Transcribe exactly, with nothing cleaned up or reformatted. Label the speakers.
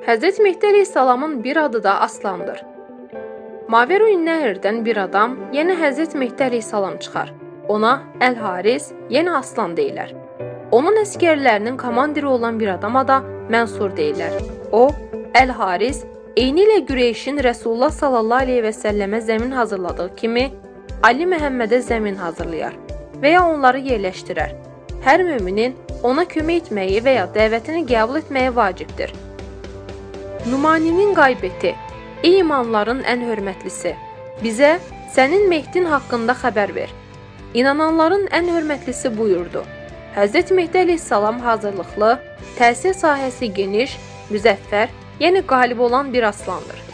Speaker 1: Həzrət Mehdi əleyhissalamın bir adı da Aslandır. Maveru Nəhirdən bir adam, yəni Həzrət Mehdi əleyhissalam çıxar. Ona Əl-Haris, yəni Aslan deyilər. Onun əskərlərinin komandiri olan bir adama da Mənsur deyilər. O, Əl-Haris, eyni ilə Qüreyşin Rəsulullah sallallahu aleyhi və səlləmə zəmin hazırladığı kimi, Ali Məhəmmədə zəmin hazırlayar və ya onları yerləşdirər. Hər müminin ona kömək etməyi və ya dəvətini qəbul etməyi vacibdir. Numaninin qaybəti, ey imamların ən hörmətlisi, bizə sənin Mehdin haqqında xəbər ver. İnananların ən hörmətlisi buyurdu. Həzrət Mehdi əleyhissalam hazırlıqlı, təsir sahəsi geniş, müzəffər, yəni qalib olan bir aslandır.